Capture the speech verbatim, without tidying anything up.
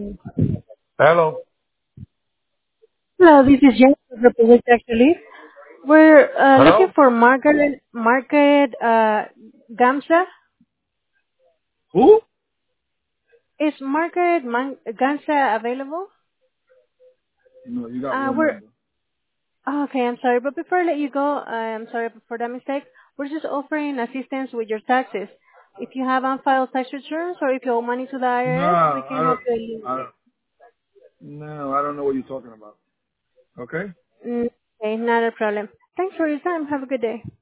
Hello. Hello, this is James of Republic actually. We're uh, looking Hello. for Margaret Margaret uh, Gamsa. Who? Is Margaret Man- Gamsa available? No, you got Uh, one we're number. oh, okay. I'm sorry, but before I let you go, I'm sorry for that mistake. We're just offering assistance with your taxes. If you have unfiled tax returns or if you owe money to the No, I R S, we I can help don't. you I eliminate. don't. No, I don't know what you're talking about. Okay. Mm, okay, not a problem. Thanks for your time. Have a good day.